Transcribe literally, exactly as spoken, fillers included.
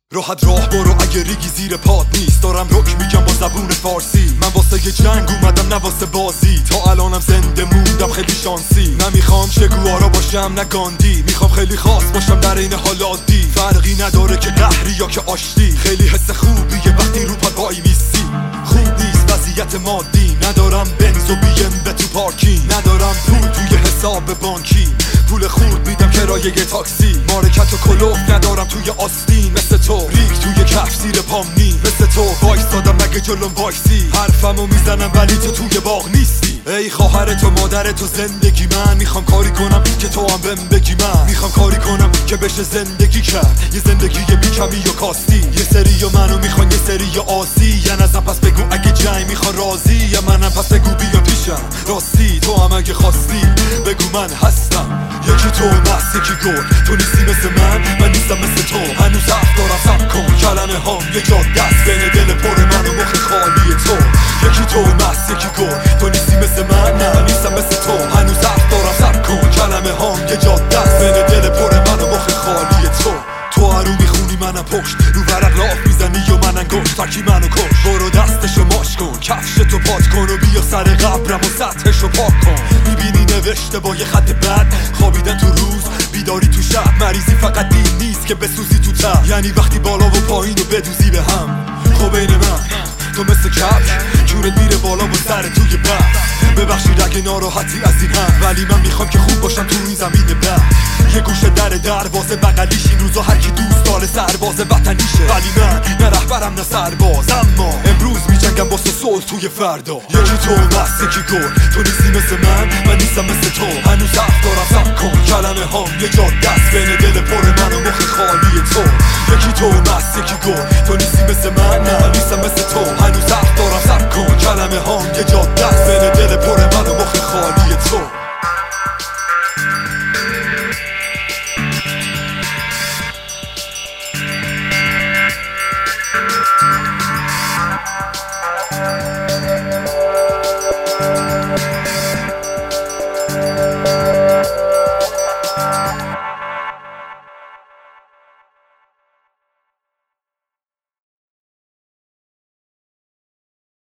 راحت راه برو اگه ریگی زیر پات نیست. دارم رک میگم با زبون فارسی. من واسه یه جنگ اومدم نه واسه بازی. تا الانم زنده موندم خیلی شانسی. نمیخوام چگوارا باشم نه گاندی. میخوام خیلی خاص باشم در این حال عادی. فرقی نداره که قهری یا که آشتی. خیلی حس خوبیه وقتی رو پا وای میسی. خوب نیست وضعیت مادی. ندارم بنز و بیم به تو پارکینگ. ندارم پول توی حساب بانکی. پول خورد میدم کرایه یه تاکسی. مارکت و کلوف ندارم توی آستین. مثل تو ریگ توی کف زیر پام نی. مثل تو وایستادم مگه جلوم وایسی. حرفمو میزنم ولی تو توی باغ نیستی. ای خواهر تو مادر تو زندگی من. میخوام کاری کنم که تو هم بهم بگی من. میخوام کاری کنم که بشه زندگی کرد. یه زندگی بی کمی و کاستی. یه سری و منو میخوان یه سری و آسی. یا نزم پس بگو اگه جنگ میخوان رازی. یا منم پس بگو بیا پیشم راستی. تو هم اگه خواستی بگو من هستم. یکی تو مست یکی گل. تو نیستی مثل من من نیستم مثل تو. هنوز حرف دارم سب کن. کلمه هم یه جاده است بین دل پر من و مخ خالی تو. یکی تو مست یکی گل. تو نیستی مثل من نه نیستم مثل تو. هنوز حرف دارم سب کن. کلمه هم یه جاده است بین دل پر من و مخ خالی تو. تو هرو میخونی منم پشت. رو ورق لاف میزنی و من انگشت. ترکی منو کش. برو دستشو ماش کن. کفشتو پات کن و بیا سر قبرم و سطحشو پاک کن. میبینی نوشته با یه خط بد. خوابیدن تو روز بیداری تو شب. مریضی فقط دین نیست که بسوزی تو تب. یعنی وقتی بالا و پایین و بدوزی به هم. خب بین من تو مثل کبک جورت میره بالا و سر توی بحث. ببخشید اگه ناراحتی از این هم. ولی من میخوام که خوب باشم تو این زمین بحث. یه گوشه در دروازه بغلیش این روزا هر کی دوست داره سرباز وطنیشه. ولی من نه رهبرم نه سرباز. اما امروز میجنگم واسه صلح توی فردا. یکی تو مست یکی گل. تو نیستی مثل من من نیستم مثل تو. هنوز حرف دارم سب کن. کلمه هم یه جاده است بین دل پر من و مخ خالی تو. یکی تو مست یکی گل. تو نیستی مثل من نه نیستم مثل تو. هنوز حرف دارم سب کن. کلمه هم یه جاده است بین دل پر من و مخ خالی تو.